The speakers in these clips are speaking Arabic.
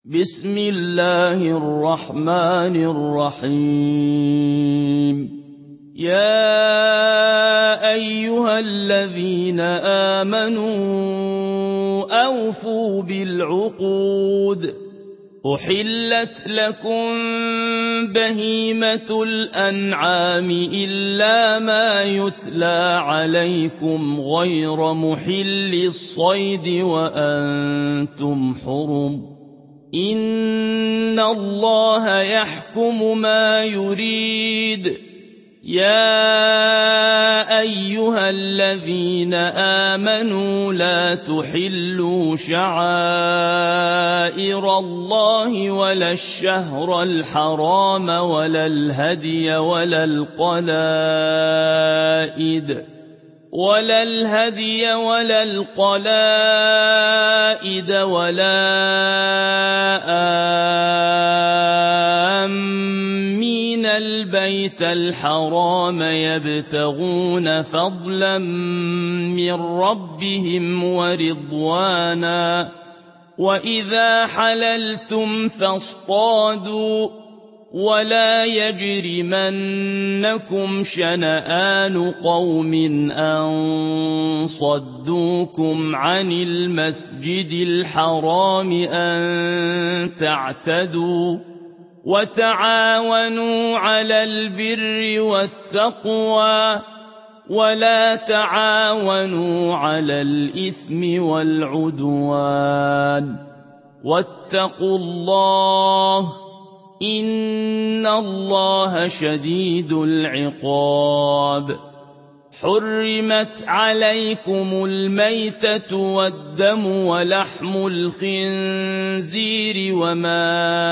بسم الله الرحمن الرحيم يا أيها الذين آمنوا أوفوا بالعقود أحلت لكم بهيمة الأنعام إلا ما يتلى عليكم غير محل الصيد وأنتم حرم إن الله يحكم ما يريد يا أيها الذين آمنوا لا تحلوا شعائر الله ولا الشهر الحرام ولا الهدي ولا القلائد ولا آمين البيت الحرام يبتغون فضلا من ربهم ورضوانا وإذا حللتم فاصطادوا ولا يجرمنكم شنآن قوم أن صدوكم عن المسجد الحرام أن تعتدوا وتعاونوا على البر والتقوى ولا تعاونوا على الإثم والعدوان واتقوا الله إن الله شديد العقاب حرمت عليكم الميتة والدم ولحم الخنزير وما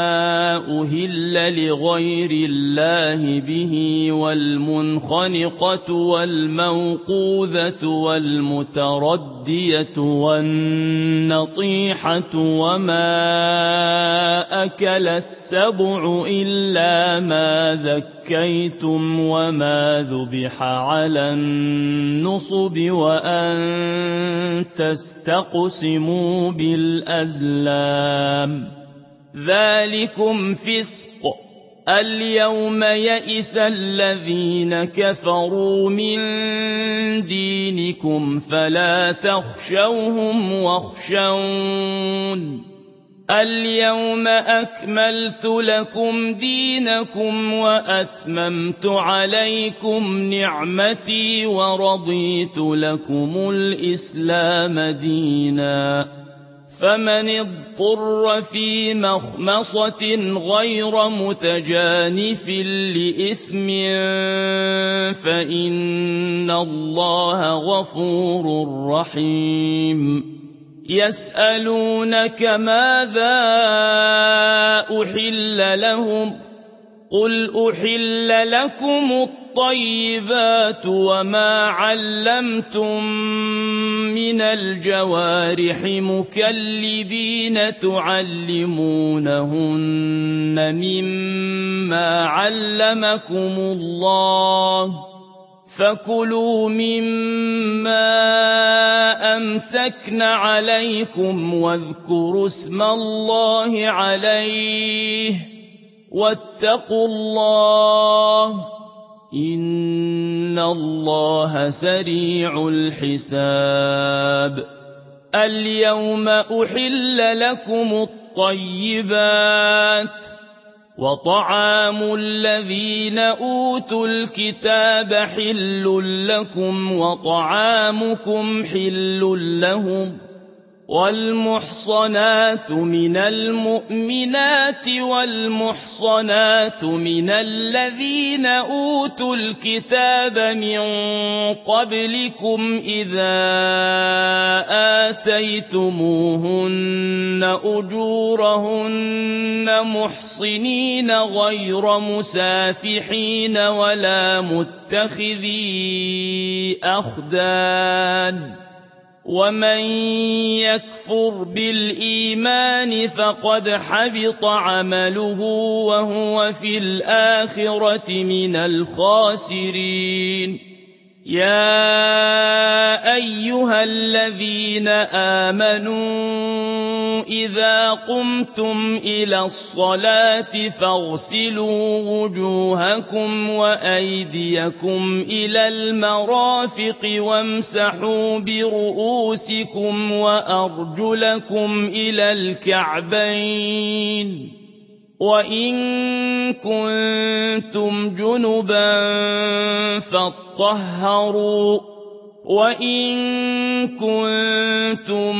أهل لغير الله به والمنخنقة والموقوذة والمتردية والنطيحة وما أكل السبع إلا ما ذكيتم وما ذبح على النصب وأن تستقسموا بالأزلام ذلكم فسق اليوم يئس الذين كفروا من دينكم فلا تخشوهم واخشون اليوم أكملت لكم دينكم وأتممت عليكم نعمتي ورضيت لكم الإسلام دينا فمن اضطر في مخمصة غير متجانف لإثم فإن الله غفور رحيم يسألونك ماذا أحل لهم قل أحل لكم الطيبات وما علمتم من الجوارح مكلبين تعلمونهن مما علمكم الله فكلوا مما أمسكن عليكم واذكروا اسم الله عليه واتقوا الله إن الله سريع الحساب اليوم أحل لكم الطيبات وطعام الذين أوتوا الكتاب حل لكم وطعامكم حل لهم والمحصنات من المؤمنات والمحصنات من الذين أوتوا الكتاب من قبلكم إذا آتيتموهن أجورهن محصنين غير مسافحين ولا متخذي أخدان ومن يكفر بالإيمان فقد حبط عمله وهو في الآخرة من الخاسرين يا أيها الذين آمنوا إِذَا قُمْتُمْ إِلَى الصَّلَاةِ فَاغْسِلُوا وُجُوهَكُمْ وَأَيْدِيَكُمْ إِلَى الْمَرَافِقِ وَامْسَحُوا بِرُءُوسِكُمْ وَأَرْجُلَكُمْ إِلَى الْكَعْبَيْنِ ۚ وَإِن كُنتُمْ جُنُبًا فَاطَّهَّرُوا ۚ وَإِن كُنتُم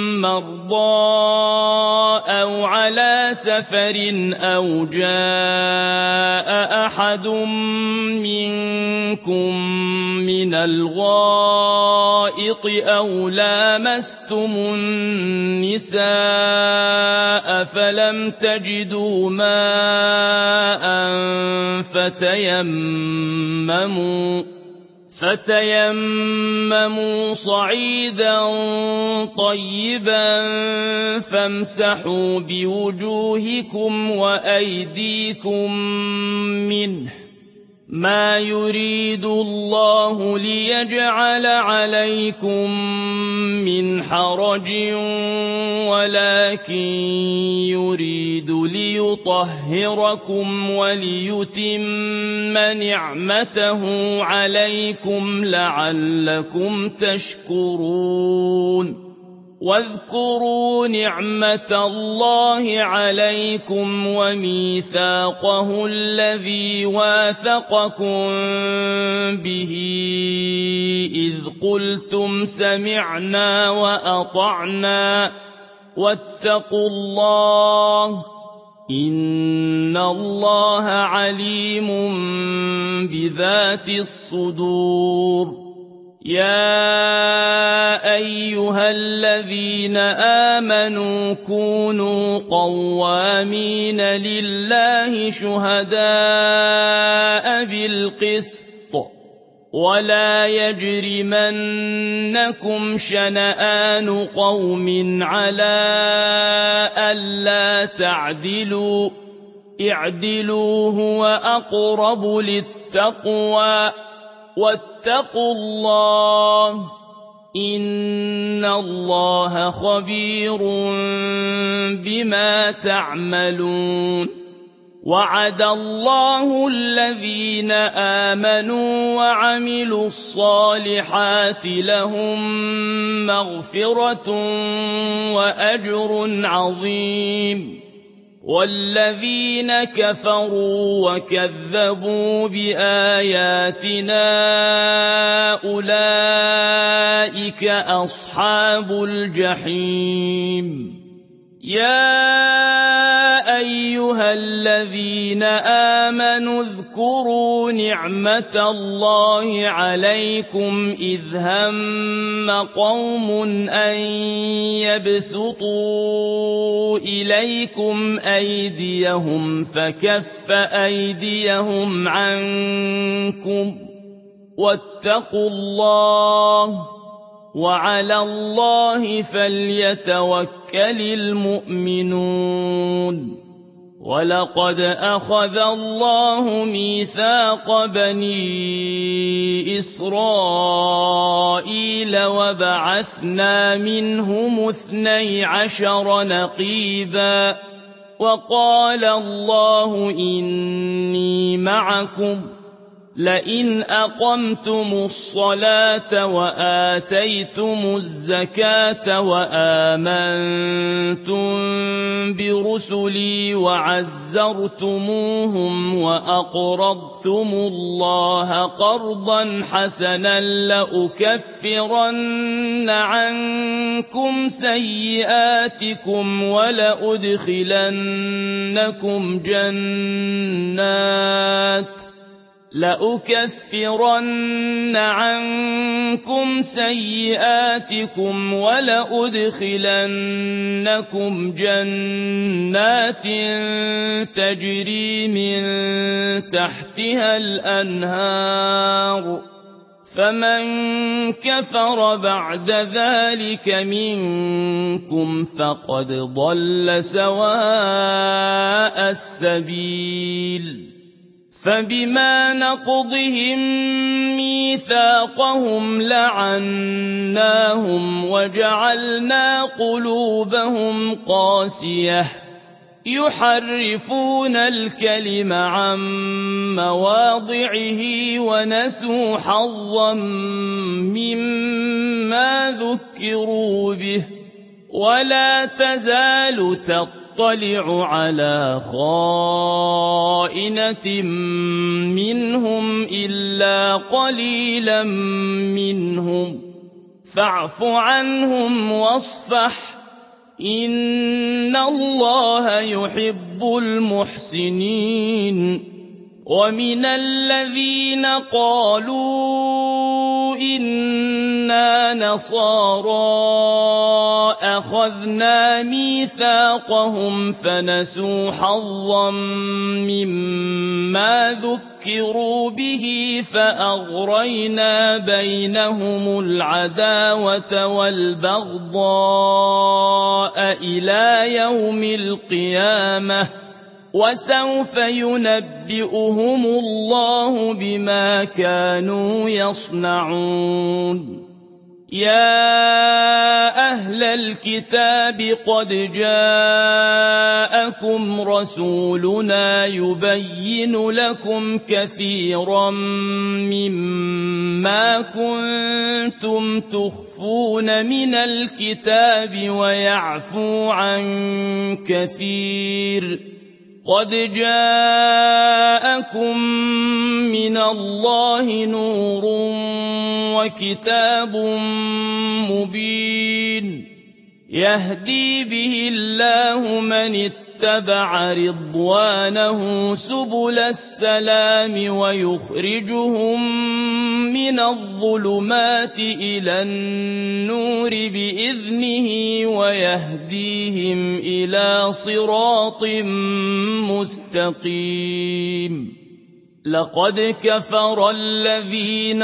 مَّرْضَىٰ أَوْ عَلَىٰ سَفَرٍ أَوْ جَاءَ أَحَدٌ مِّنكُم مِّنَ الْغَائِطِ أَوْ لَامَسْتُمُ النِّسَاءَ فَلَمْ تَجِدُوا مَاءً فتيمموا صعيدا طيبا فامسحوا بوجوهكم وأيديكم منه ۚ ما يريد الله ليجعل عليكم من حرج ولكن يريد ليطهركم وليتم نعمته عليكم لعلكم تشكرون. واذكروا نعمة الله عليكم وميثاقه الذي واثقكم به إذ قلتم سمعنا وأطعنا واتقوا الله إن الله عليم بذات الصدور. يا أيها الذين آمنوا كونوا قوامين لله شهداء بالقسط ولا يجرمنكم شنآن قوم على ألا تعدلوا اعدلوا هو أقرب للتقوى واتقوا الله إن الله خبير بما تعملون. وعد الله الذين آمنوا وعملوا الصالحات لهم مغفرة وأجر عظيم، والذين كفروا وكذبوا بآياتنا أولئك أصحاب الجحيم. يا أيها الذين آمنوا اذكروا نعمة الله عليكم إذ هم قوم أن يبسطوا إليكم أيديهم فكف أيديهم عنكم واتقوا الله وعلى الله فليتوكل المؤمنون. ولقد أخذ الله ميثاق بني إسرائيل وبعثنا منهم 12 نقيبا وقال الله إني معكم لئن أقمتم الصلاة وآتيتم الزكاة وآمنتم برسلي وعزرتموهم وأقرضتم الله قرضا حسنا لأكفرن عنكم سيئاتكم ولأدخلنكم جنات تجري من تحتها الأنهار فمن كفر بعد ذلك منكم فقد ضل سواء السبيل. فبما نقضهم ميثاقهم لعناهم وجعلنا قلوبهم قاسية يحرفون الكلم عن مواضعه ونسوا حظا مما ذكروا به ولا تزال تطلع على خائنة منهم إلا قليلا منهم فاعف عنهم واصفح إن الله يحب المحسنين ومن الذين قالوا إنا نصارى أخذنا ميثاقهم فنسوا حظا مما ذكروا به فأغرينا بينهم العداوة والبغضاء إلى يوم القيامة وسوف ينبئهم الله بما كانوا يصنعون يا أهل الكتاب قد جاءكم رسولنا يبين لكم كثيرا مما كنتم تخفون من الكتاب ويعفو عن كثير قد جاءكم من الله نور وكتاب مبين يهدي به الله من اتبع رضوانه سبل السلام ويخرجهم من الظلمات إلى النور بإذنه ويهديهم إلى صراط مستقيم لقد كفر الذين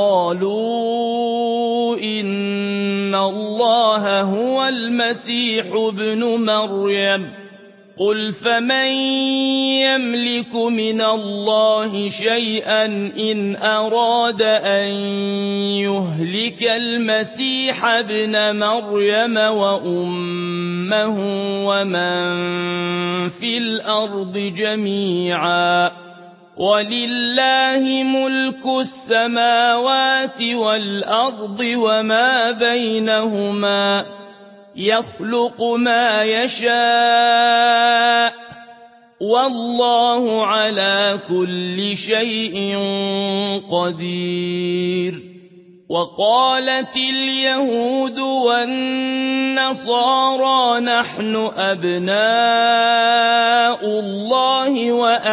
قالوا إن الله هو المسيح ابن مريم قل فمن يملك من الله شيئا إن أراد أن يهلك المسيح ابن مريم وأمه ومن في الأرض جميعا ولله ملك السماوات والأرض وما بينهما يخلق ما يشاء والله على كل شيء قدير وقالت اليهود والنصارى نحن أبناء الله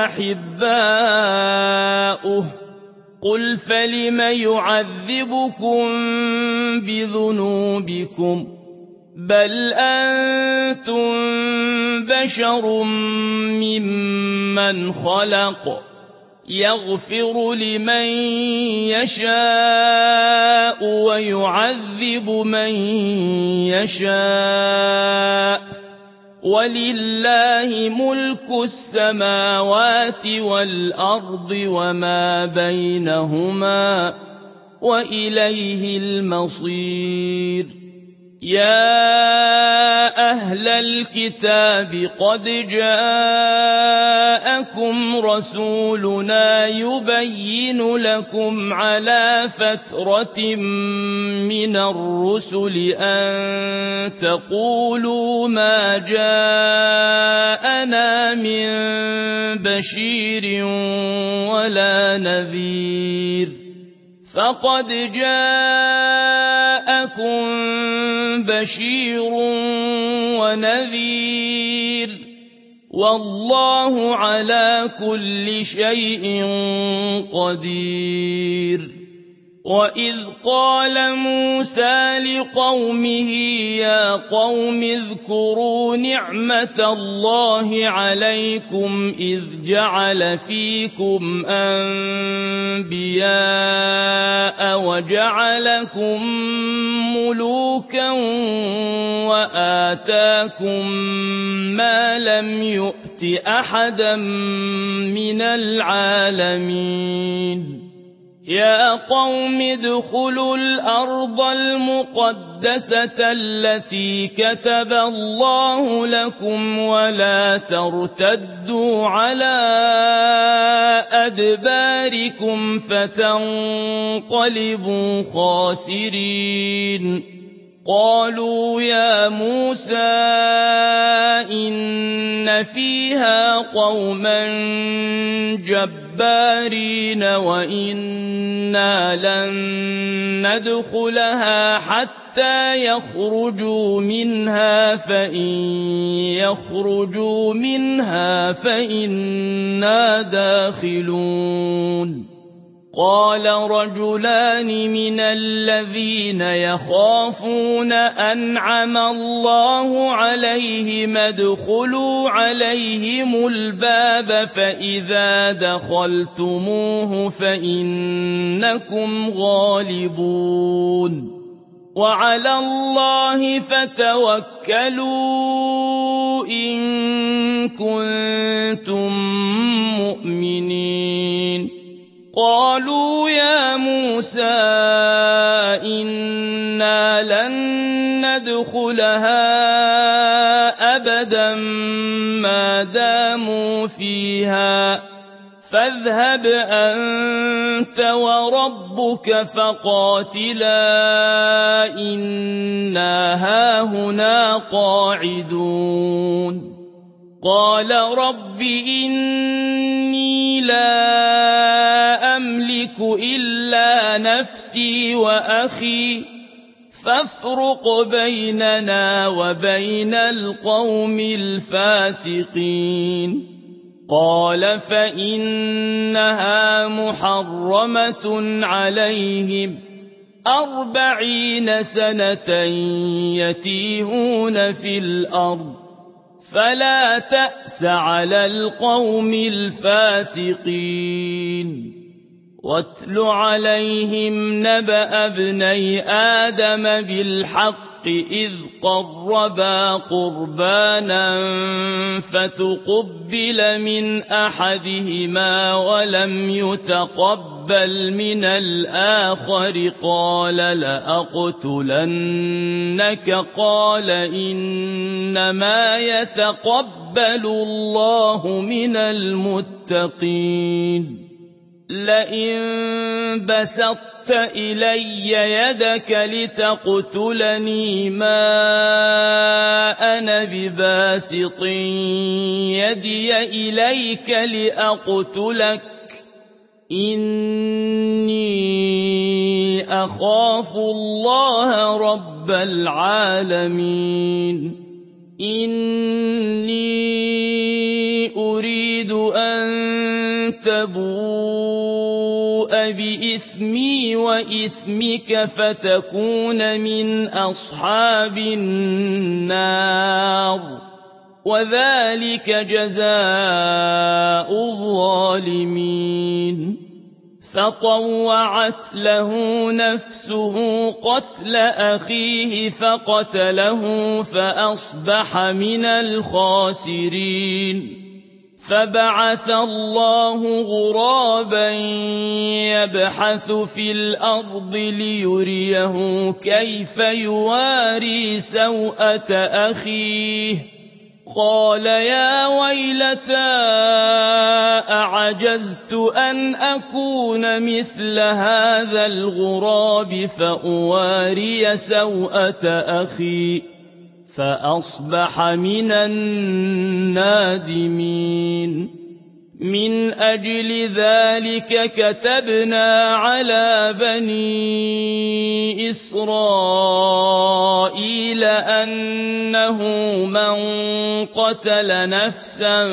وأحباؤه قل فلم يعذبكم بذنوبكم بل أنتم بشر ممن خلق يغفر لمن يشاء ويعذب من يشاء ولله ملك السماوات والأرض وما بينهما وإليه المصير يا أهل الكتاب قد جاءكم رسولنا يبين لكم على فترة من الرسل أن تقولوا ما جاءنا من بشير ولا نذير فقد جاءكم بشير ونذير والله على كل شيء قدير وَإِذْ قَالَ مُوسَىٰ لِقَوْمِهِ يَا قَوْمِ اذْكُرُوا نِعْمَةَ اللَّهِ عَلَيْكُمْ إِذْ جَعَلَ فِيكُمْ أَنبِيَاءَ وَجَعَلَكُم مُّلُوكًا وَآتَاكُم مَّا لَمْ يُؤْتِ أَحَدًا مِّنَ الْعَالَمِينَ يَا قَوْمِ ادْخُلُوا الْأَرْضَ الْمُقَدَّسَةَ الَّتِي كَتَبَ اللَّهُ لَكُمْ وَلَا تَرْتَدُّوا عَلَىٰ أَدْبَارِكُمْ فَتَنقَلِبُوا خَاسِرِينَ قَالُوا يَا مُوسَىٰ إِنَّ فِيهَا قَوْمًا جَبَّارِينَ وَإِنَّا لَن نَّدْخُلَهَا حَتَّىٰ يَخْرُجُوا مِنْهَا فَإِن يَخْرُجُوا مِنْهَا فَإِنَّا دَاخِلُونَ قَالَ رَجُلَانِ مِنَ الَّذِينَ يَخَافُونَ أَنْعَمَ اللَّهُ عَلَيْهِمْ ادْخُلُوا عَلَيْهِمُ الْبَابَ فَإِذَا دَخَلْتُمُوهُ فَإِنَّكُمْ غَالِبُونَ وَعَلَى اللَّهِ فَتَوَكَّلُوا إِن كُنتُم مُّؤْمِنِينَ قَالُوا يَا مُوسَىٰ إِنَّا لَن نَّدْخُلَهَا أَبَدًا مَّا دَامُوا فِيهَا فَاذْهَبْ أَنتَ وَرَبُّكَ فَقَاتِلَا إِنَّا هَاهُنَا قَاعِدُونَ قَالَ رَبِّ إِنِّي لَا أَمْلِكُ إِلَّا نَفْسِي وَأَخِي فَافْرُقْ بَيْنَنَا وَبَيْنَ الْقَوْمِ الْفَاسِقِينَ قَالَ فَإِنَّهَا مُحَرَّمَةٌ عَلَيْهِمْ 40 سَنَةً يَتِيهُونَ في الْأَرْضِ فَلَا تَأْسَ عَلَى الْقَوْمِ الْفَاسِقِينَ وَاتْلُ عَلَيْهِمْ نَبَأَ ابْنَيْ آدَمَ بِالْحَقِّ إِذْ قَرَّبَا قُرْبَانًا فَتُقُبِّلَ مِنْ أَحَدِهِمَا وَلَمْ يُتَقَبَّلْ مِنَ الْآخَرِ قَالَ لَأَقْتُلَنَّكَ قَالَ إِنَّمَا يَتَقَبَّلُ اللَّهُ مِنَ الْمُتَّقِينَ لَئِن بَسَطتَ إِلَيَّ يَدَكَ لِتَقْتُلَنِي مَا أَنَا بِبَاسِطٍ يَدِيَ إِلَيْكَ لِأَقْتُلَكَ إِنِّي أَخَافُ اللَّهَ رَبَّ الْعَالَمِينَ إِنِّي أُرِيدُ أَن تَبُوءَ بِإِثْمِي وَإِثْمِكَ فَتَكُونَ مِنْ أَصْحَابِ النَّارِ وَذَلِكَ جَزَاءُ الظَّالِمِينَ فَطَوَّعَتْ لَهُ نَفْسُهُ قَتْلَ أَخِيهِ فَقَتَلَهُ فَأَصْبَحَ مِنَ الْخَاسِرِينَ فَبَعَثَ اللَّهُ غُرَابًا يَبْحَثُ فِي الْأَرْضِ لِيُرِيَهُ كَيْفَ يُوَارِي سَوْءَةَ أَخِيهِ قَالَ يَا وَيْلَتَا أَعَجَزْتُ أَنْ أَكُونَ مِثْلَ هَٰذَا الْغُرَابِ فَأُوَارِيَ سَوْءَةَ أَخِي فَأَصْبَحَ مِنَ النَّادِمِينَ من أجل ذلك كتبنا على بني إسرائيل أنه من قتل نفسا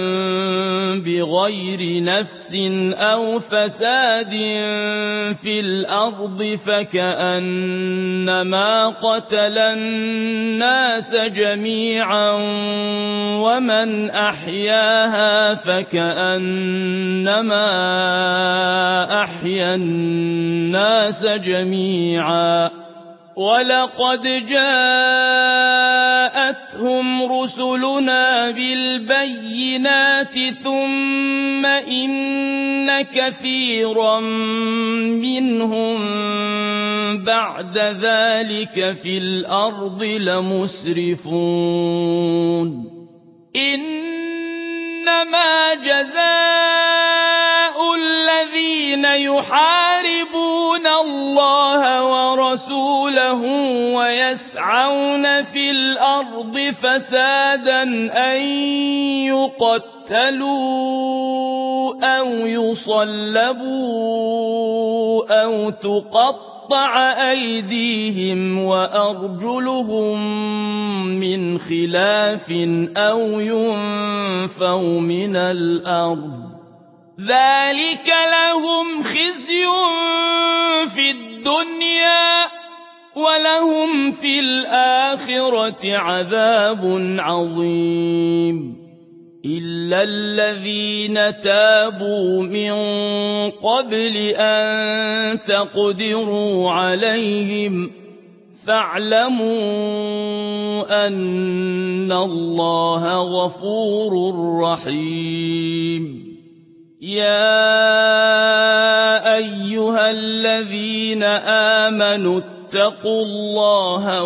بغير نفس أو فساد في الأرض فكأنما قتل الناس جميعا ومن أحياها فكأنما أحيا الناس جميعا ولقد جاءتهم رسلنا بالبينات ثم إن كثيرا منهم بعد ذلك في الأرض لمسرفون إنما جزاء الذين يحاربون الله ورسوله ويسعون في الأرض فسادا أن يقتلوا أو يصلبوا أو تقطع أيديهم وأرجلهم من خلاف أو ينفوا من الأرض ذلك لهم خزي في الدنيا ولهم في الآخرة عذاب عظيم إلا الذين تابوا من قبل أن تقدروا عليهم فاعلموا أن الله غفور رحيم يا أيها الذين آمنوا اتقوا الله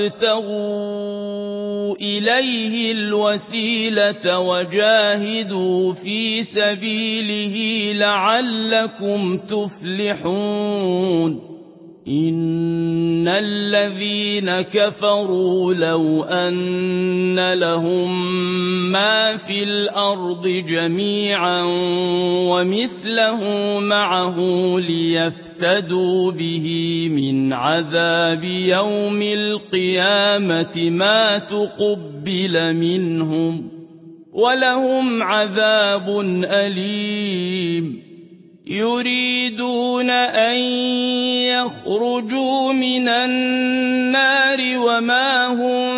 وابتغوا إليه الوسيلة وجاهدوا في سبيله لعلكم تفلحون إن الذين كفروا لو أن لهم ما في الأرض جميعا ومثله معه ليفتدوا به من عذاب يوم القيامة ما تقبل منهم ولهم عذاب أليم يريدون أن يخرجوا من النار وما هم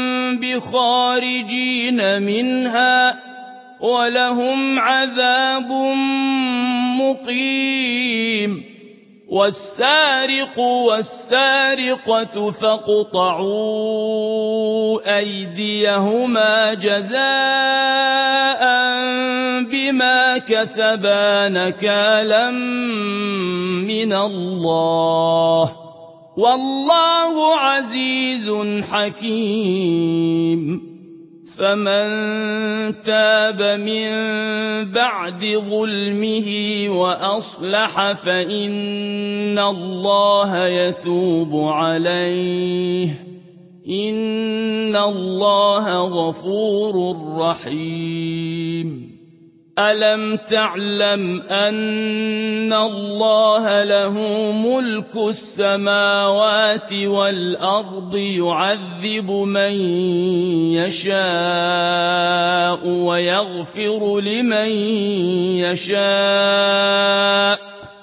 بخارجين منها ولهم عذاب مقيم والسارق والسارقة فاقطعوا أيديهما جزاء بما كسبا نكالا من الله والله عزيز حكيم فمن تاب من بعد ظلمه وأصلح فإن الله يتوب عليه إن الله غفور رحيم ألم تعلم أن الله له ملك السماوات والأرض يعذب من يشاء ويغفر لمن يشاء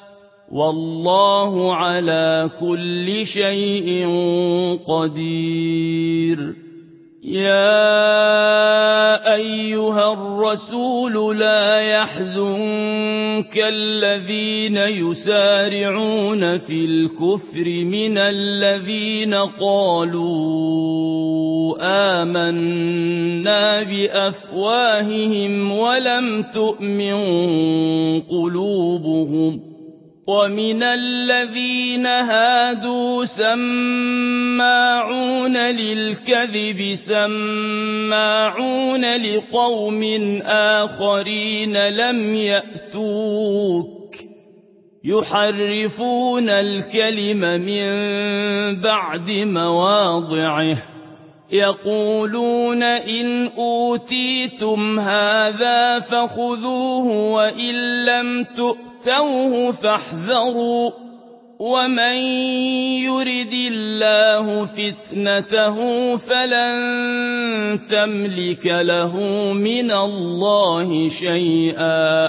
والله على كل شيء قدير يا أيها الرسول لا يحزنك الذين يسارعون في الكفر من الذين قالوا آمنا بأفواههم ولم تؤمن قلوبهم ومن الذين هادوا سماعون للكذب سماعون لقوم آخرين لم يأتوك يحرفون الكلم من بعد مواضعه يقولون إن أوتيتم هذا فخذوه وإن لم تؤتوه فاحذروا ومن يرد الله فتنته فلن تملك له من الله شيئا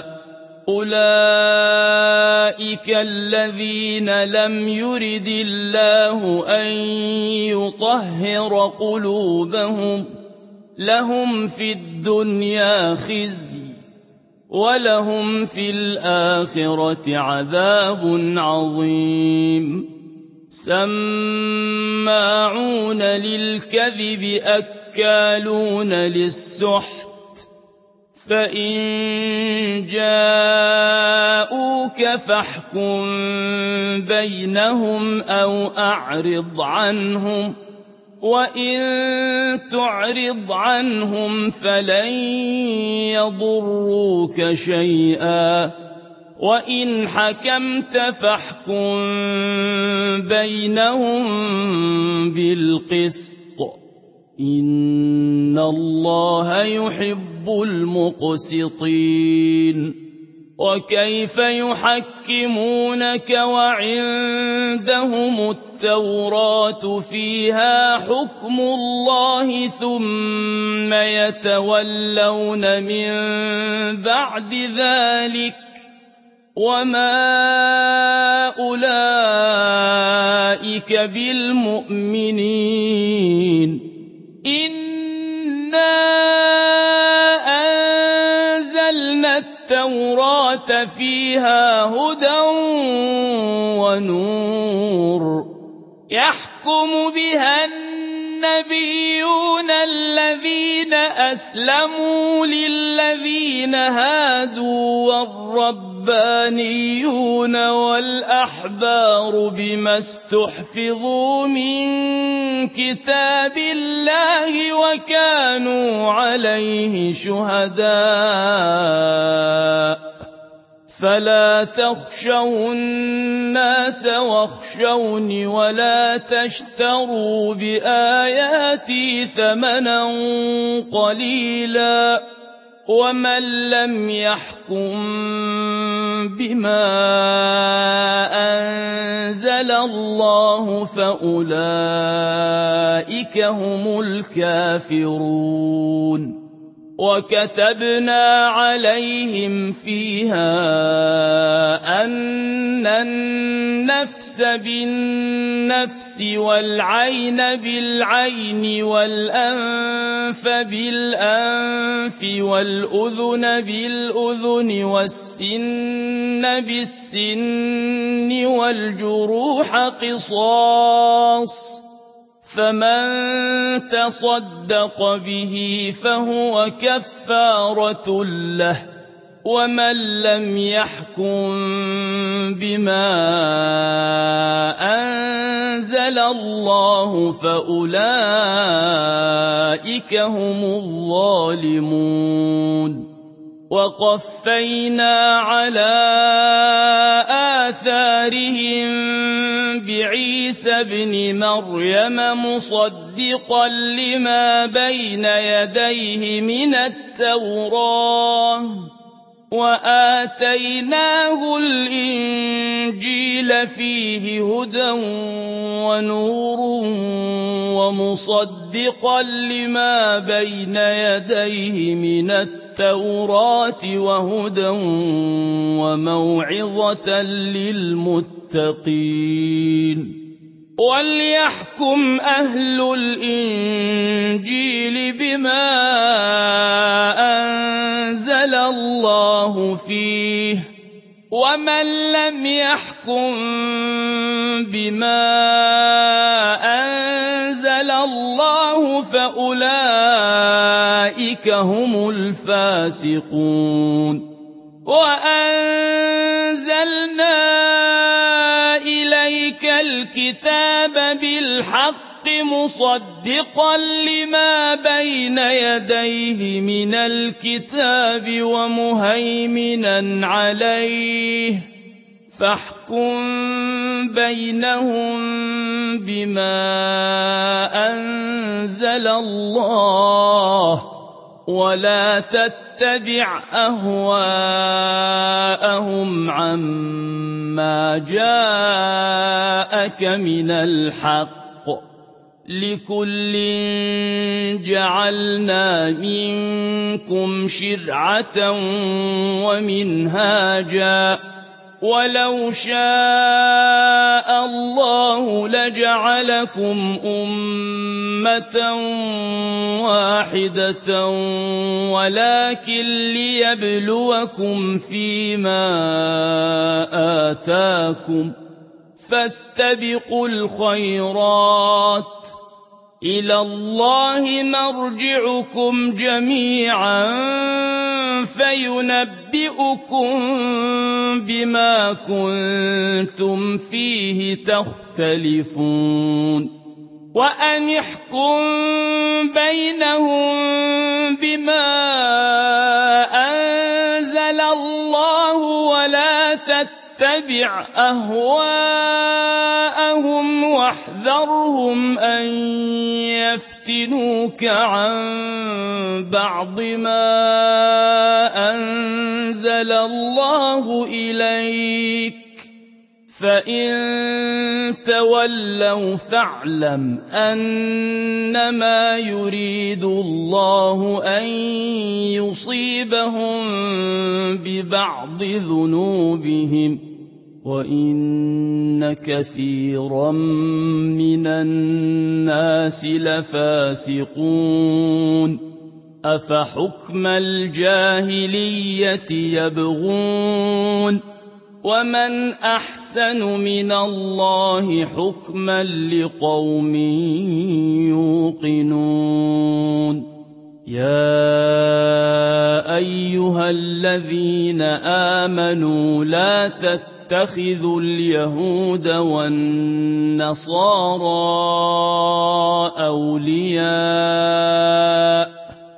أولئك الذين لم يرد الله أن يطهر قلوبهم لهم في الدنيا خزي ولهم في الآخرة عذاب عظيم سماعون للكذب أكالون للسحت فإن جاءوك فاحكم بينهم أو أعرض عنهم وإن تعرض عنهم فلن يضروك شيئا وإن حكمت فاحكم بينهم بالقسط إن الله يحب المقسطين وكيف يحكمونك وعندهم التوراة فيها حكم الله ثم يتولون من بعد ذلك وما أولئك بالمؤمنين إنا أنزلنا التوراة فيها هدى ونور يحكم بها النبيون الذين أسلموا للذين هادوا والربانيون والأحبار بما استحفظوا من كتاب الله وكانوا عليه شهداء فلا تخشوا الناس واخشوني ولا تشتروا بآياتي ثمنا قليلا ومن لم يحكم بما أنزل الله فأولئك هم الكافرون وكتبنا عليهم فيها أن النفس بالنفس والعين بالعين والأنف بالأنف والأذن بالأذن والسن بالسن والجروح قصاص فمن تصدق به فهو كفارة له ومن لم يحكم بما أنزل الله فأولئك هم الظالمون وقفينا على آثارهم بعيسى ابن مريم مصدقا لما بين يديه من التوراة وآتيناه الإنجيل فيه هدى ونور ومصدقا لما بين يديه من التوراة وهدى وموعظة للمتقين وليحكم أهل الإنجيل بما أنزل الله فيه ومن لم يحكم بما أنزل الله فأولئك هم الفاسقون وأنزلنا إليك الكتاب بالحق مصدقا لما بين يديه من الكتاب ومهيمنا عليه فاحكم بينهم بما أنزل الله ولا تتبع أهواءهم عما جاءك من الحق لكل جعلنا منكم شرعة ومنهاجا ولو شاء الله لجعلكم أمة واحدة ولكن ليبلوكم فيما آتاكم فاستبقوا الخيرات إلى الله مرجعكم جميعا فينبئكم بما كنتم فيه تختلفون وأن احكم بينهم بما أنزل الله ولا تتبع أهواءهم واحذرهم أن يفتنوك عن بعض ما أنزل الله إليك فإن تولوا فاعلم أنما يريد الله أن يصيبهم ببعض ذنوبهم وإن كثيرا من الناس لفاسقون أفحكم الجاهلية يبغون ومن أحسن من الله حكما لقوم يوقنون يا أيها الذين آمنوا لا تتخذوا اليهود والنصارى أولياء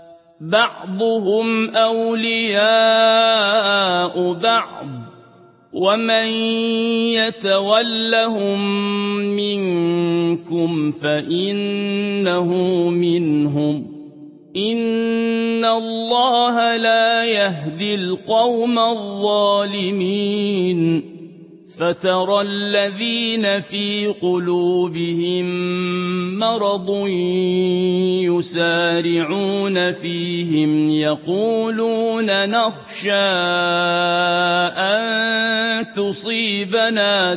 بعضهم أولياء بعض ومن يتولهم منكم فإنه منهم إن الله لا يهدي القوم الظالمين فترى الذين في قلوبهم مرض يسارعون فيهم يقولون نخشى أن تصيبنا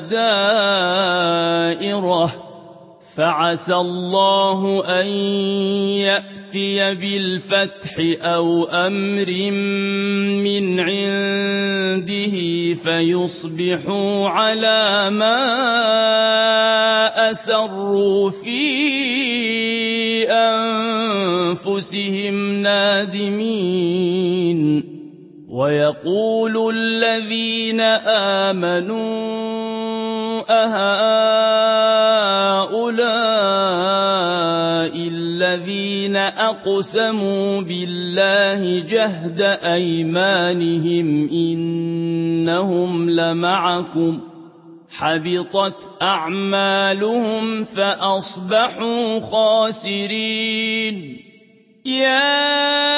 دائرة فعسى الله أن يأتي بالفتح أو أمر من عنده فيصبحوا على ما أسروا في أنفسهم نادمين ويقول الذين آمنوا أهؤلاء الذين أقسموا بالله جهد أيمانهم إنهم لمعكم حبطت أعمالهم فأصبحوا خاسرين يا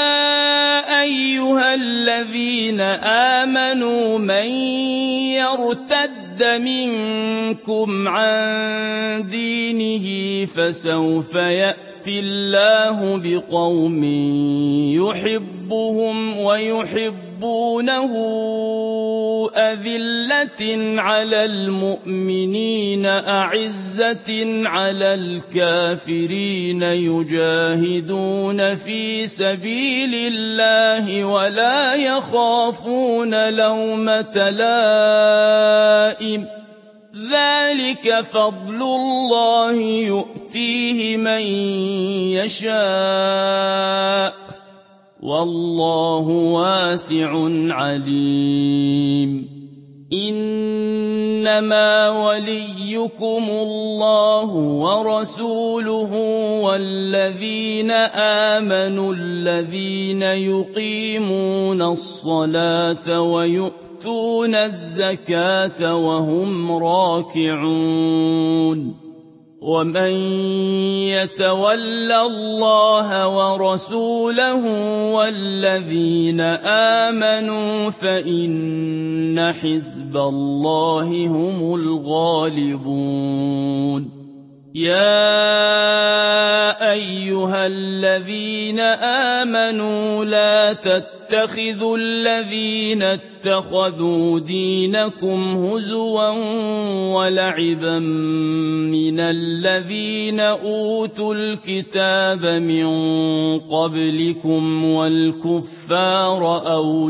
أيها الذين آمنوا من يرتد منكم عن دينه فسوف يأتي الله بقوم يحبهم ويحبونه أذلة على المؤمنين أعزة على الكافرين يجاهدون في سبيل الله ولا يخافون لومة لائم ذلك فضل الله يؤتيه من يشاء والله واسع عليم إن إنما وليكم الله ورسوله والذين آمنوا الذين يقيمون الصلاة ويؤتون الزكاة وهم راكعون ومن يتول الله ورسوله والذين آمنوا فإن حزب الله هم الغالبون يا أيها الذين آمنوا لا تتخذوا الذين اتخذوا دينكم هزوا ولعبا من الذين أوتوا الكتاب من قبلكم والكفار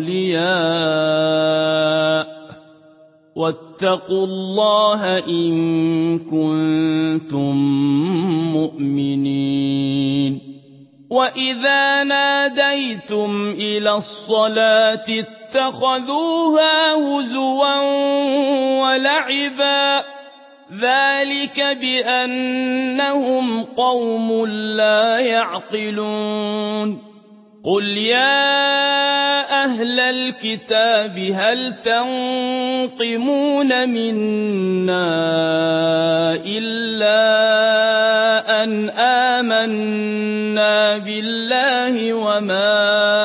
أولياء واتقوا الله إن كنتم مؤمنين وإذا ناديتم إلى الصلاة اتخذوها هزوا ولعبا ذلك بأنهم قوم لا يعقلون قل يا أهل الكتاب هل تنقمون منا إلا أن آمنا بالله وما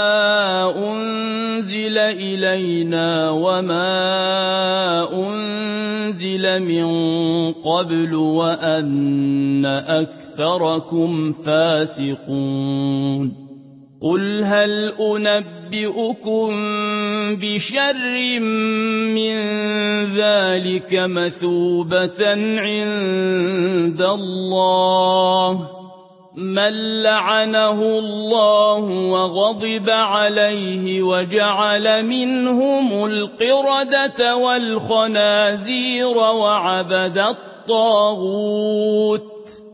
أنزل إلينا وما أنزل من قبل وأن أكثركم فاسقون قل هل أنبئكم بشر من ذلك مثوبة عند الله من لعنه الله وغضب عليه وجعل منهم القردة والخنازير وعبد الطاغوت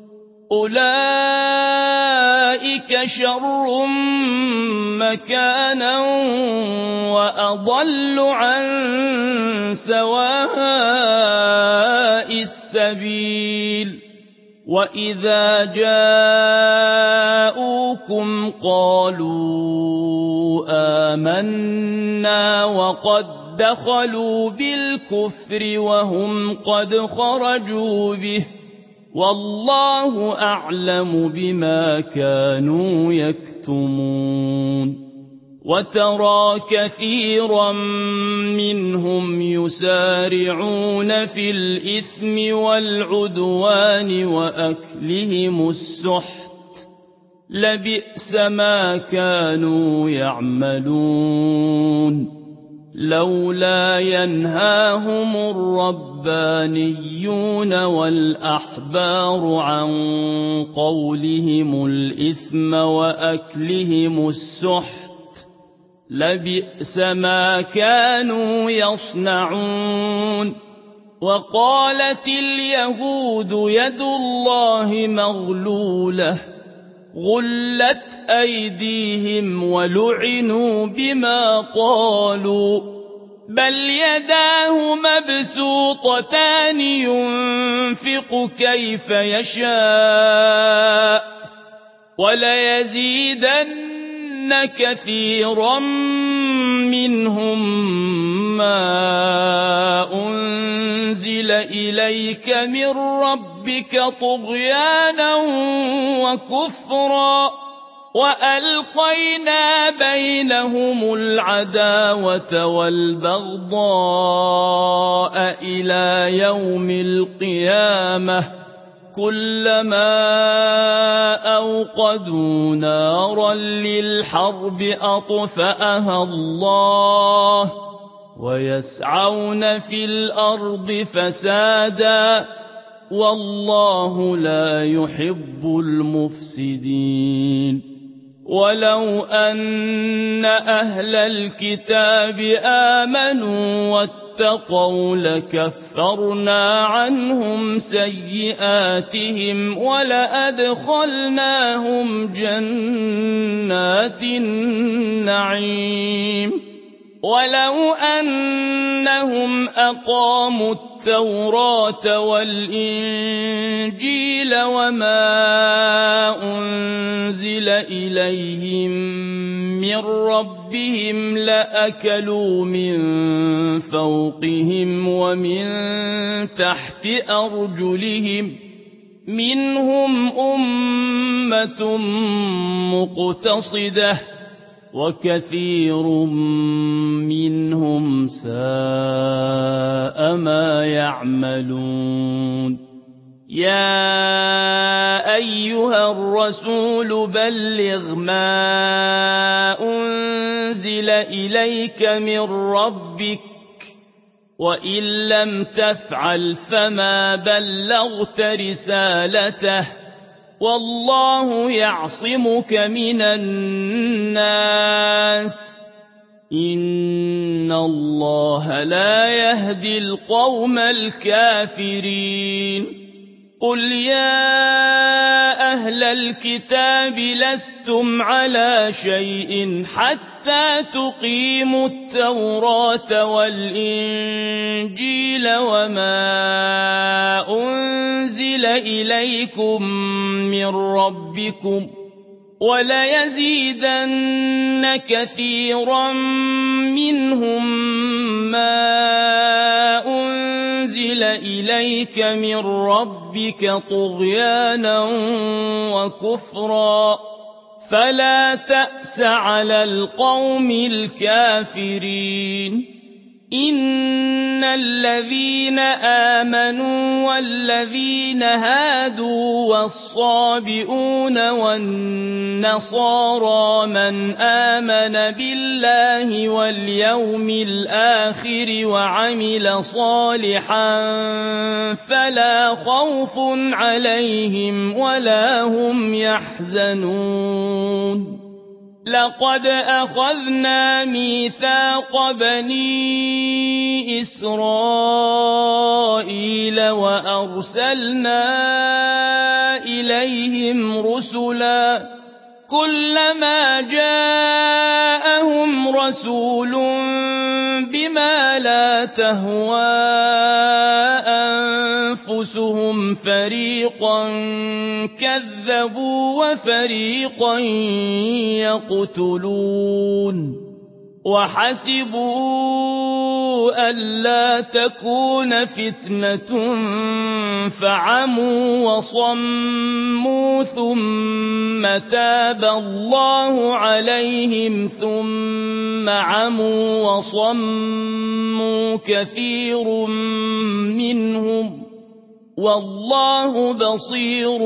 أولئك شر مكانا وأضل عن سواء السبيل وإذا جاءوكم قالوا آمنا وقد دخلوا بالكفر وهم قد خرجوا به والله أعلم بما كانوا يكتمون وترى كثيرا منهم يسارعون في الإثم والعدوان وأكلهم السحت لبئس ما كانوا يعملون لولا ينهاهم الربانيون والأحبار عن قولهم الإثم وأكلهم السحت لبئس ما كانوا يصنعون وقالت اليهود يد الله مغلولة غلت أيديهم ولعنوا بما قالوا بل يداه مبسوطتان ينفق كيف يشاء وليزيدن كثيرا منهم ما أنزل إليك من ربك طغيانا وكفرا وألقينا بينهم العداوة والبغضاء إلى يوم القيامة كلما أوقدوا نارا للحرب أطفأها الله ويسعون في الأرض فسادا والله لا يحب المفسدين ولو أن أهل الكتاب آمنوا واتقوا لكفرنا عنهم سيئاتهم ولأدخلناهم جنات النعيم وَلَوْ أَنَّهُمْ أَقَامُوا التَّوْرَاةَ وَالْإِنجِيلَ وَمَا أُنزِلَ إِلَيْهِم مِّن رَّبِّهِمْ لَأَكَلُوا مِن فَوْقِهِمْ وَمِن تَحْتِ أَرْجُلِهِم ۚ مِّنْهُمْ أُمَّةٌ مُّقْتَصِدَةٌ وَكَثِيرٌ مِّنْهُمْ سَاءَ مَا يَعْمَلُونَ يَا أَيُّهَا الرَّسُولُ بَلِّغْ مَا أُنزِلَ إِلَيْكَ مِن رَّبِّكَ ۖ وَإِن لَّمْ تَفْعَلْ فَمَا بَلَّغْتَ رِسَالَتَهُ ۚ وَاللَّهُ يَعْصِمُكَ مِنَ النَّاسِ ۗ إِنَّ اللَّهَ لَا يَهْدِي الْقَوْمَ الْكَافِرِينَ قُلْ يَا أَهْلَ الْكِتَابِ لَسْتُمْ عَلَىٰ شَيْءٍ حَتَّىٰ تُقِيمُوا التَّوْرَاةَ وَالْإِنجِيلَ وَمَا أُنزِلَ إِلَيْكُم مِّن رَّبِّكُمْ ۗ وَلَيَزِيدَنَّ كَثِيرًا مِّنْهُم مَّا أُنزِلَ إِلَيْكَ مِن رَّبِّكَ طُغْيَانًا وَكُفْرًا ۖ فَلَا تَأْسَ عَلَى الْقَوْمِ الْكَافِرِينَ إِنَّ الَّذِينَ آمَنُوا وَالَّذِينَ هَادُوا وَالصَّابِئُونَ وَالنَّصَارَىٰ مَنْ آمَنَ بِاللَّهِ وَالْيَوْمِ الْآخِرِ وَعَمِلَ صَالِحًا فَلَا خَوْفٌ عَلَيْهِمْ وَلَا هُمْ يَحْزَنُونَ لَقَدْ أَخَذْنَا مِيثَاقَ بَنِي إِسْرَائِيلَ وَأَرْسَلْنَا إِلَيْهِمْ رُسُلًا كُلَّمَا جَاءَهُمْ رَسُولٌ بِمَا لَا تَهْوَىٰ أَنفُسُهُمْ فَرِيقًا كَذَّبُوا وَفَرِيقًا يَقْتُلُونَ وَحَسِبُوا أَلَّا تَكُونَ فِتْنَةٌ فَعَمُوا وَصَمُّوا ثُمَّ تَابَ اللَّهُ عَلَيْهِمْ ثُمَّ عَمُوا وَصَمُّوا كَثِيرٌ مِّنْهُمْ ۚ وَاللَّهُ بَصِيرٌ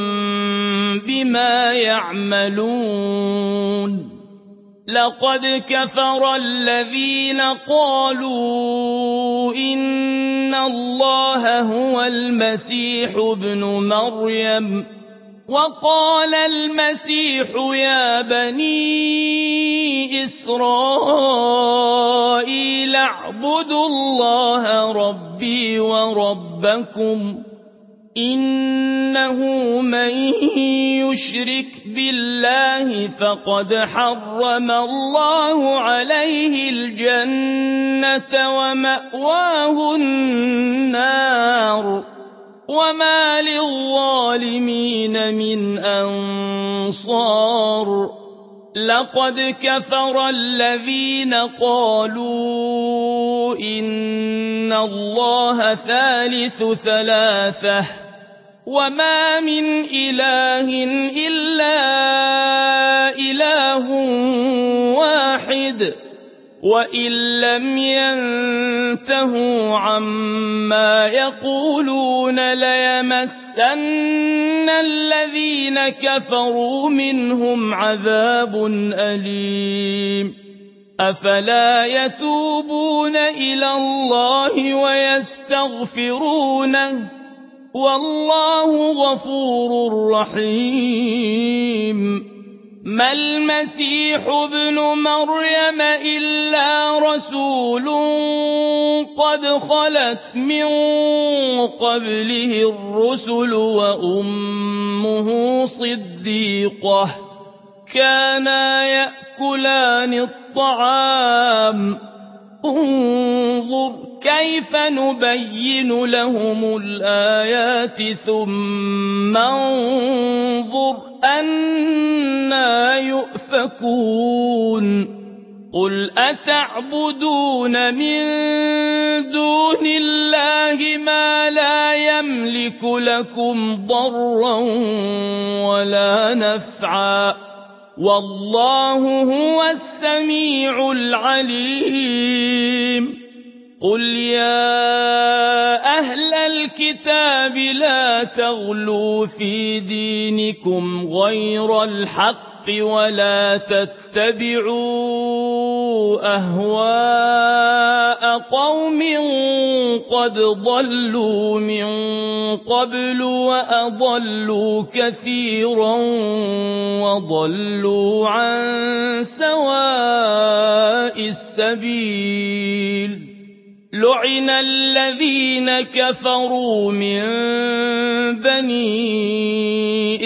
بِمَا يَعْمَلُونَ لَقَدْ كَفَرَ الَّذِينَ قَالُوا إِنَّ اللَّهَ هُوَ الْمَسِيحُ ابْنُ مَرْيَمَ وَقَالَ الْمَسِيحُ يَا بَنِي إِسْرَائِيلَ اعْبُدُوا اللَّهَ رَبِّي وَرَبَّكُمْ إِنَّهُ مَن يُشْرِكْ بِاللَّهِ فَقَدْ حَرَّمَ اللَّهُ عَلَيْهِ الْجَنَّةَ وَمَأْوَاهُ النَّارُ وَمَا لِلظَّالِمِينَ مِنْ أَنصَارٍ لَقَدْ كَفَرَ الَّذِينَ قَالُوا إِنَّ اللَّهَ ثَالِثُ ثَلَاثَةٍ وَمَا مِنْ إِلَٰهٍ إِلَّا إِلَٰهٌ وَاحِدٌ وَإِن لَّمْ يَنتَهُوا عَمَّا يَقُولُونَ لَيَمَسَّنَّ الَّذِينَ كَفَرُوا مِنْهُمْ عَذَابٌ أَلِيمٌ أَفَلَا يَتُوبُونَ إِلَى اللَّهِ وَيَسْتَغْفِرُونَهُ وَاللَّهُ غَفُورٌ رَّحِيمٌ مَا الْمَسِيحُ ابْنُ مَرْيَمَ إِلَّا رَسُولٌ قَدْ خَلَتْ مِن قَبْلِهِ الرُّسُلُ وَأُمُّهُ صِدِّيقَةٌ كَانَا يَأْكُلَانِ الطَّعَامَ انظر كيف نبين لهم الآيات ثم انظر أنى يؤفكون قل أتعبدون من دون الله ما لا يملك لكم ضرا ولا نفعا والله هو السميع العليم قل يا أهل الكتاب لا تغلوا في دينكم غير الحق ولا تتبعوا أهواء قوم قد ضلوا من قبل وأضلوا كثيرا وضلوا عن سواء السبيل لعن الذين كفروا من بني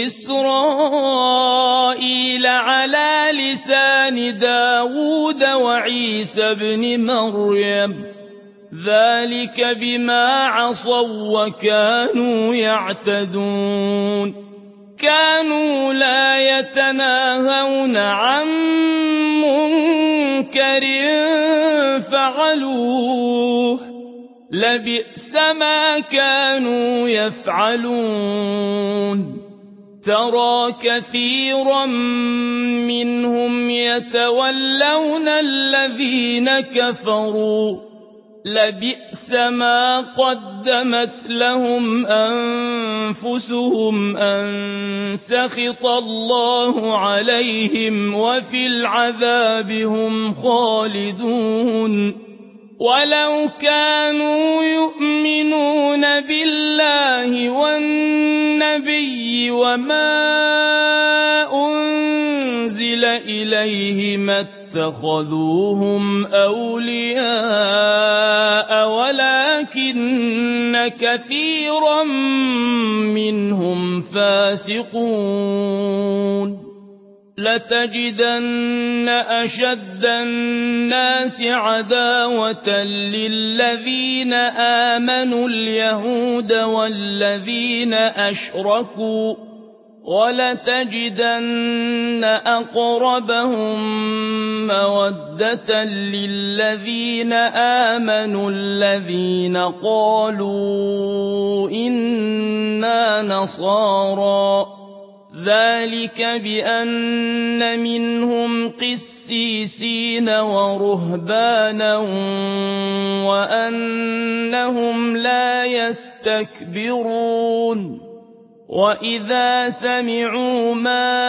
إسرائيل على لسان داود وعيسى بن مريم ذلك بما عصوا وكانوا يعتدون كانوا لا يتناهون عن منكر فعلوه لبئس ما كانوا يفعلون ترى كثيرا منهم يتولون الذين كفروا لبئس ما قدمت لهم أنفسهم أن سخط الله عليهم وفي العذاب هم خالدون ولو كانوا يؤمنون بالله والنبي وما أنزل إليه ما اتخذوهم أولياء ولكن كثيرا منهم فاسقون لتجدن أشد الناس عداوة للذين آمنوا اليهود والذين أشركوا ولتجدن أقربهم مودة للذين آمنوا الذين قالوا إنا نصارى ذلك بأن منهم قسيسين ورهبانا وأنهم لا يستكبرون وإذا سمعوا ما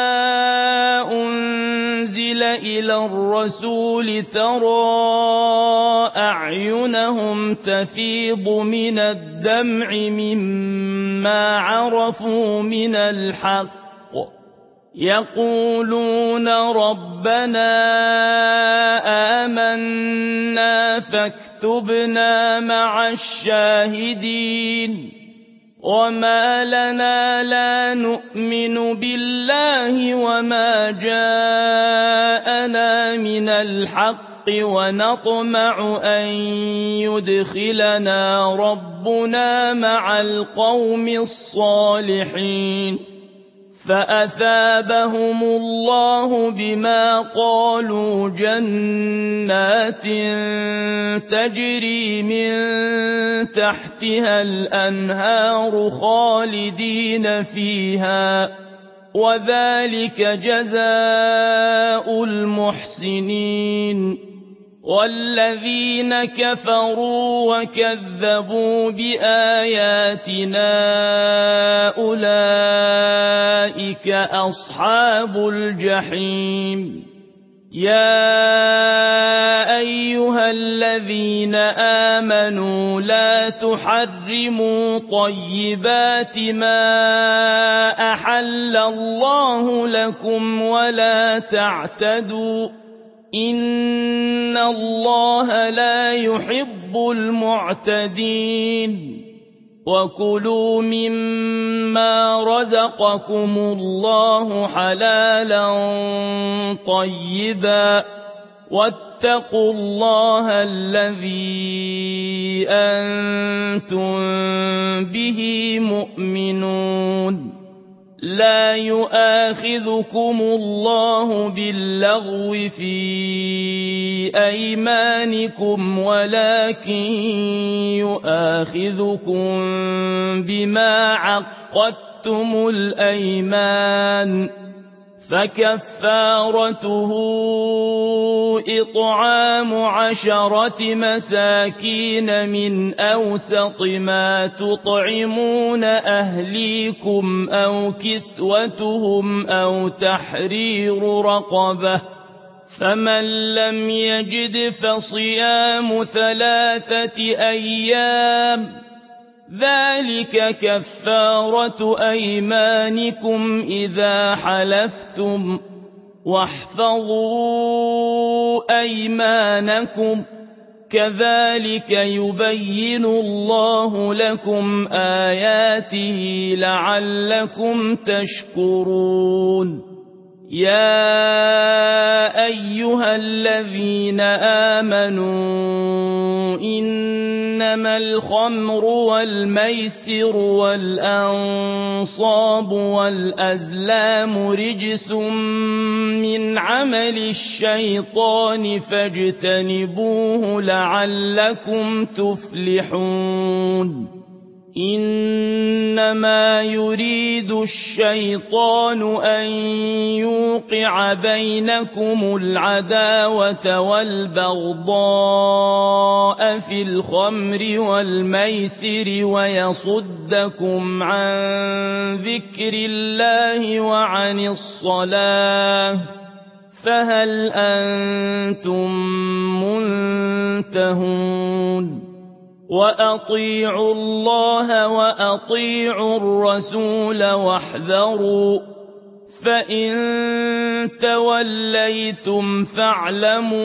أنزل إلى الرسول ترى أعينهم تفيض من الدمع مما عرفوا من الحق يقولون ربنا آمنا فاكتبنا مع الشاهدين وما لنا لا نؤمن بالله وما جاءنا من الحق ونطمع أن يدخلنا ربنا مع القوم الصالحين فأثابهم الله بما قالوا جنات تجري من تحتها الأنهار خالدين فيها وذلك جزاء المحسنين والذين كفروا وكذبوا بآياتنا أولئك أصحاب الجحيم يا أيها الذين آمنوا لا تحرموا طيبات ما أحل الله لكم ولا تعتدوا إن الله لا يحب المعتدين وكلوا مما رزقكم الله حلالا طيبا واتقوا الله الذي أنتم به مؤمنون لا يؤاخذكم الله باللغو في أيمانكم ولكن يؤاخذكم بما عقدتم الأيمان فكفارته إطعام 10 مساكين من أوسط ما تطعمون أهليكم أو كسوتهم أو تحرير رقبة فمن لم يجد فصيام 3 أيام ذلك كفارة أيمانكم إذا حلفتم واحفظوا أيمانكم كذلك يبين الله لكم آياته لعلكم تشكرون يا أيها الذين آمنوا إنما الخمر والميسر والأنصاب والأزلام رجس من عمل الشيطان فاجتنبوه لعلكم تفلحون إنما يريد الشيطان أن يوقع بينكم العداوة والبغضاء في الخمر والميسر ويصدكم عن ذكر الله وعن الصلاة فهل أنتم منتهون وأطيعوا الله وأطيعوا الرسول واحذروا فإن توليتم فاعلموا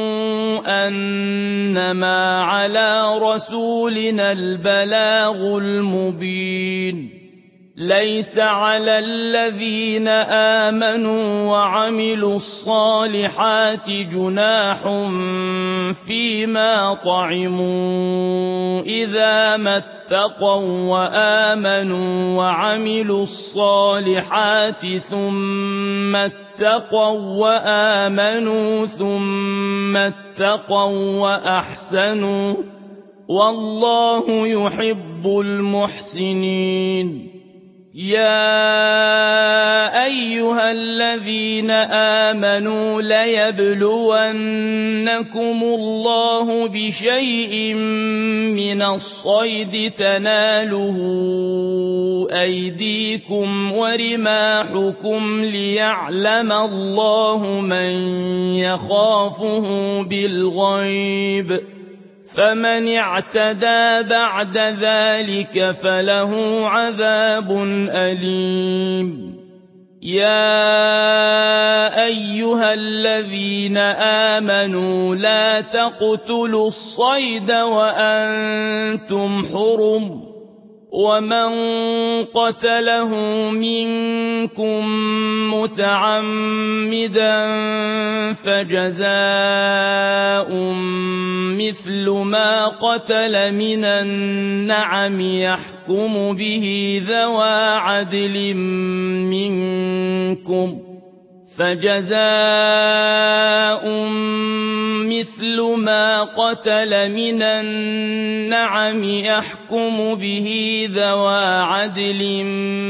أنما على رسولنا البلاغ المبين ليس على الذين آمنوا وعملوا الصالحات جناح فيما طعموا إذا ما اتقوا وآمنوا وعملوا الصالحات ثم اتقوا وآمنوا ثم اتقوا وأحسنوا والله يحب المحسنين يا أيها الذين آمنوا ليبلونكم الله بشيء من الصيد تناله أيديكم ورماحكم ليعلم الله من يخافه بالغيب فمن اعتدى بعد ذلك فله عذاب أليم يا أيها الذين آمنوا لا تقتلوا الصيد وأنتم حرم ومن قتله منكم متعمدا فجزاء مثل ما قتل من النعم يحكم به ذوى عدل منكم فجزاء مثل ما قتل من النعم يحكم به ذوى عدل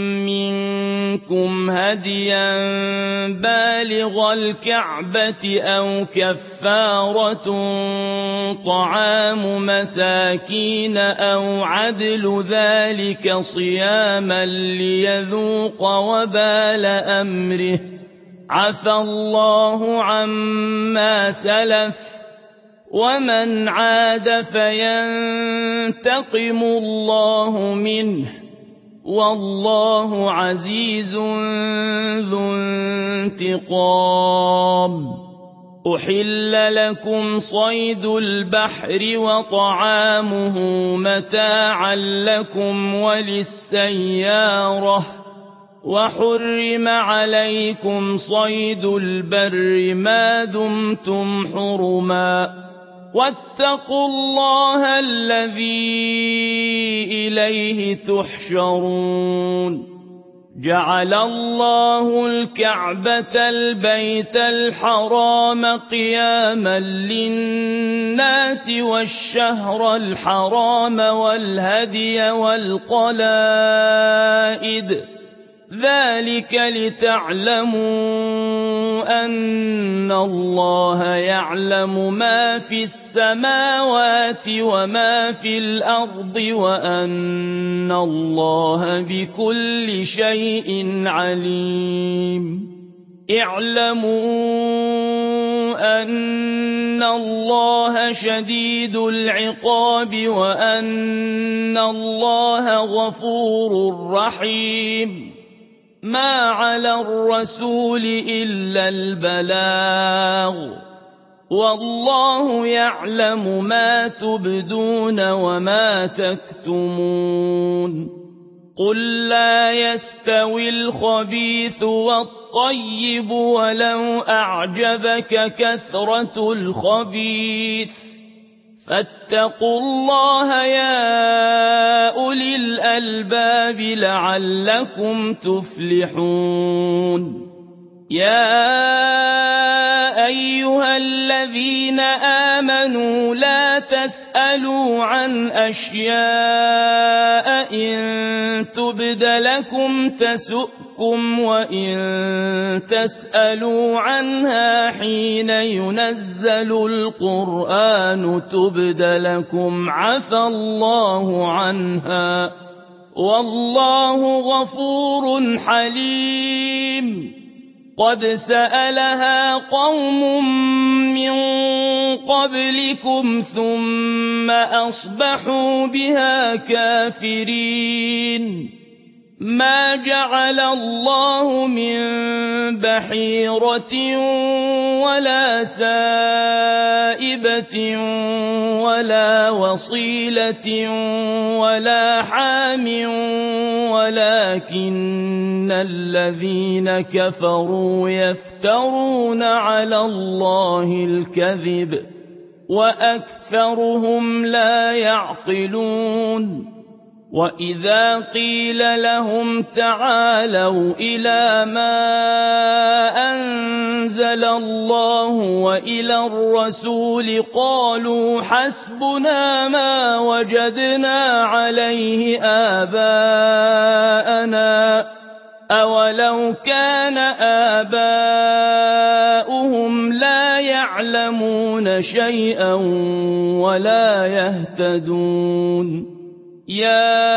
منكم هديا بالغ الكعبة أو كفارة طعام مساكين أو عدل ذلك صياما ليذوق وبال أمره عفى الله عما سلف ومن عاد فينتقم الله منه والله عزيز ذو انتقام أحل لكم صيد البحر وطعامه متاعا لكم وللسيارة وحرم عليكم صيد البر ما دمتم حرما واتقوا الله الذي إليه تحشرون جعل الله الكعبة البيت الحرام قياما للناس والشهر الحرام والهدي والقلائد ذلك لتعلموا أن الله يعلم ما في السماوات وما في الأرض وأن الله بكل شيء عليم اعلموا أن الله شديد العقاب وأن الله غفور رحيم ما على الرسول إلا البلاغ والله يعلم ما تبدون وما تكتمون قل لا يستوي الخبيث والطيب ولو أعجبك كثرة الخبيث فاتقوا الله يا أولي الألباب لعلكم تفلحون يا أيها الذين آمنوا لا تسألوا عن أشياء إن تبد لكم تسؤكم وإن تسألوا عنها حين ينزل القرآن تبد لكم عفى الله عنها والله غفور حليم قد سألها قوم من قبلكم ثم أصبحوا بها كافرين ما جعل الله من بحيرة ولا سائبة ولا وصيلة ولا حام ولكن الذين كفروا يفترون على الله الكذب وأكثرهم لا يعقلون وإذا قيل لهم تعالوا إلى ما أنزل الله وإلى الرسول قالوا حسبنا ما وجدنا عليه آباءنا أولو كان آباؤهم لا يعلمون شيئا ولا يهتدون يا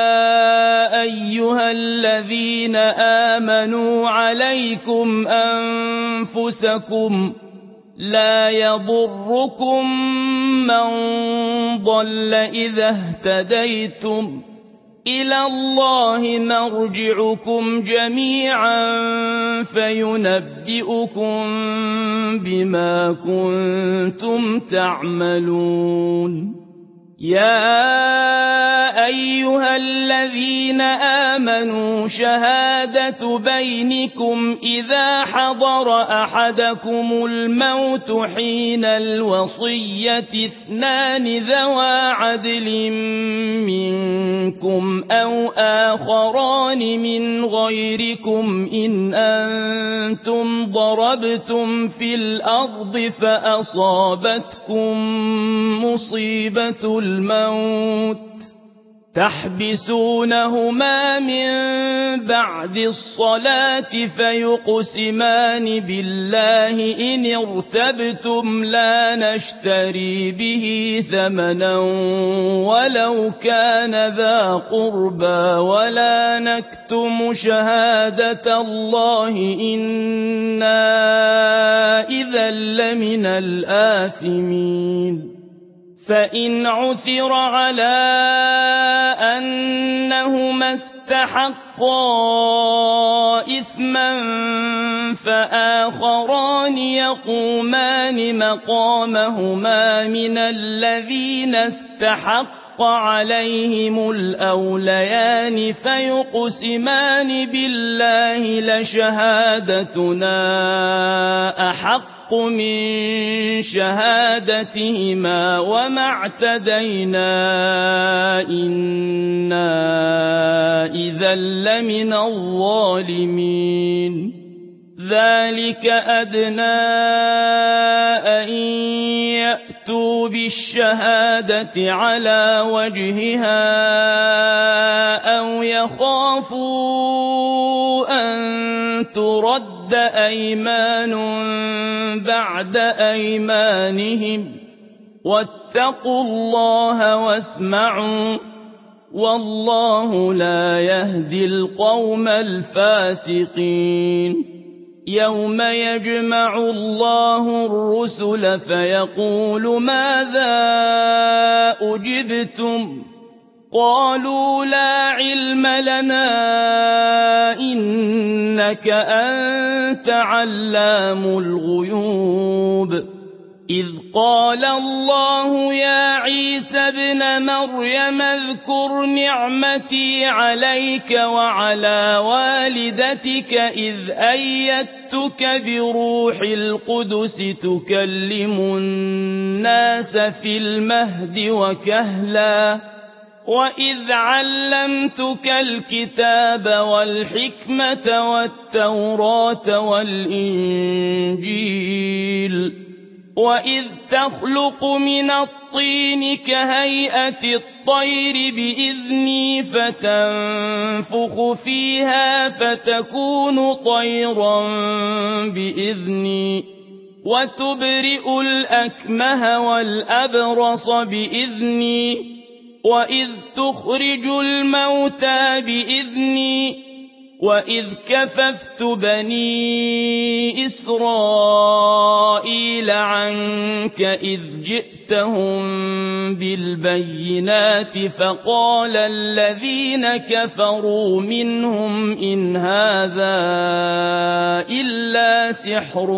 أيها الذين آمنوا عليكم أنفسكم لا يضركم من ضل إذا اهتديتم إلى الله مرجعكم جميعا فينبئكم بما كنتم تعملون يا أيها الذين آمنوا شهادة بينكم إذا حضر أحدكم الموت حين الوصية اثنان ذوى عدل منكم أو آخران من غيركم إن أنتم ضربتم في الأرض فأصابتكم مصيبة الموت تحبسونهما من بعد الصلاة فيقسمان بالله إن ارتبتم لا نشتري به ثمنا ولو كان ذا قربى ولا نكتم شهادة الله إنا إذا لمن الآثمين فإن عثر على أنهما استحقا إثما فآخران يقومان مقامهما من الذين استحق حق عليهم الأوليان فيقسمان بالله لشهادتنا أحق من شهادتهما وما اعتدينا إنا إذا لمن الظالمين ذلك أدنى أن يأتوا بالشهادة على وجهها أو يخافوا أن ترد أيمان بعد أيمانهم واتقوا الله واسمعوا والله لا يهدي القوم الفاسقين يوم يجمع الله الرسل فيقول ماذا أجبتم قالوا لا علم لنا إنك أنت علام الغيوب إذ قال الله يا عيسى ابن مريم اذكر نعمتي عليك وعلى والدتك إذ أيدتك بروح القدس تكلم الناس في المهد وكهلا وإذ علمتك الكتاب والحكمة والتوراة والإنجيل وإذ تخلق من الطين كهيئة الطير بإذني فتنفخ فيها فتكون طيرا بإذني وتبرئ الأكمه والأبرص بإذني وإذ تخرج الموتى بإذني وإذ كففت بني إسرائيل عنك إذ جئتهم بالبينات فقال الذين كفروا منهم إن هذا إلا سحر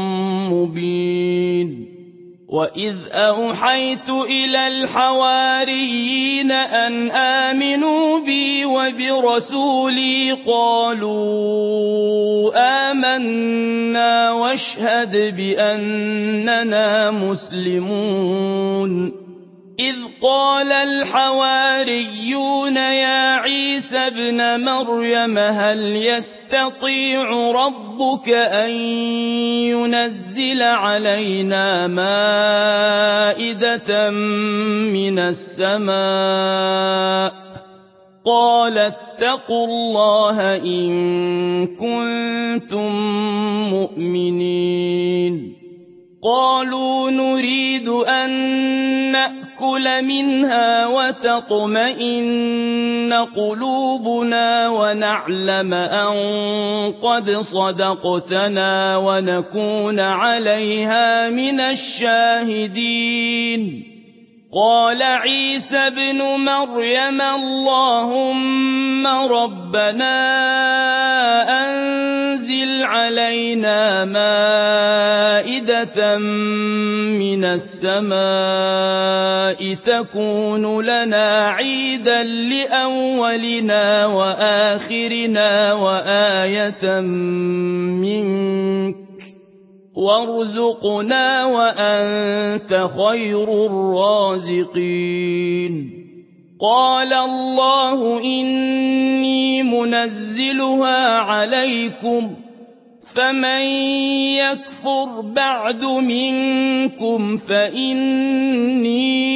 مبين وإذ أوحيت إلى الحواريين أن آمنوا بي وبرسولي قالوا آمنا واشهد بأننا مسلمون إذ قال الحواريون يا عيسى ابن مريم هل يستطيع ربك أن ينزل علينا مائدة من السماء قال اتقوا الله إن كنتم مؤمنين قالوا نريد أن نأكل منها وتطمئن قلوبنا ونعلم أن قد صدقتنا ونكون عليها من الشاهدين قال عيسى ابن مريم اللهم ربنا أنزل علينا مائدة من السماء تكون لنا عيدا لأولنا وآخرنا وآية منك وارزقنا وأنت خير الرازقين قال الله إني منزلها عليكم فمن يكفر بعد منكم فإني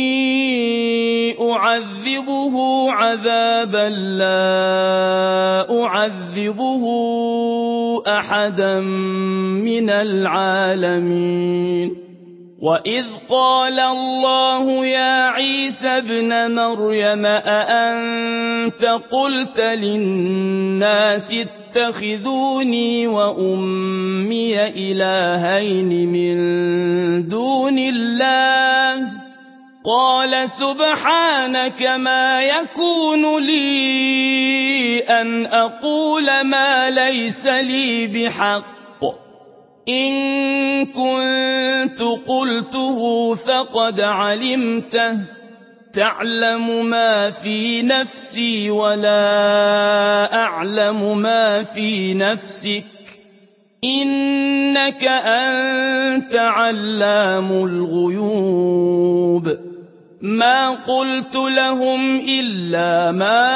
أعذبه عذابا لا أعذبه أحدا من العالمين وإذ قال الله يا عيسى ابن مريم أأنت قلت للناس اتخذوني وأمي إلهين من دون الله قال سبحانك ما يكون لي أن أقول ما ليس لي بحق إن كنت قلته فقد علمته تعلم ما في نفسي ولا أعلم ما في نفسك إنك أنت علام الغيوب ما قلت لهم إلا ما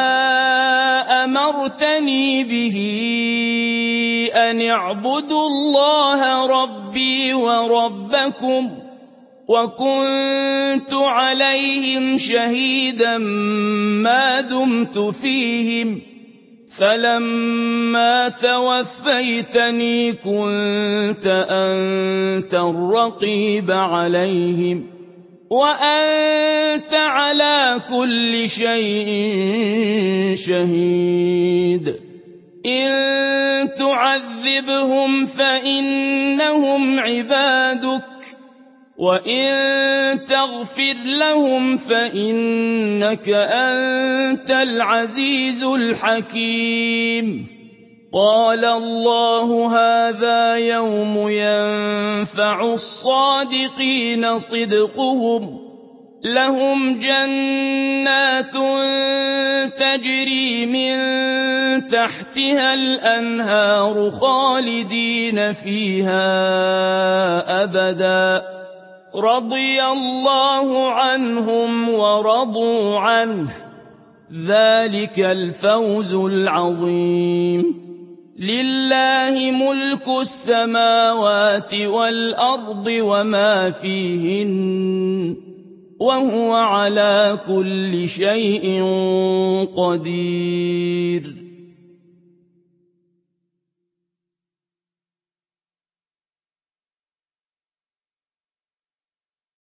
أمرتني به أن اعبدوا الله ربي وربكم وكنت عليهم شهيدا ما دمت فيهم فلما توفيتني كنت أنت الرقيب عليهم وأنت على كل شيء شهيد إن تعذبهم فإنهم عبادك وإن تغفر لهم فإنك أنت العزيز الحكيم قال الله هذا يوم ينفع الصادقين صدقهم لهم جنات تجري من تحتها الأنهار خالدين فيها أبدا رضي الله عنهم ورضوا عنه ذلك الفوز العظيم لله ملك السماوات والأرض وما فيهن وهو على كل شيء قدير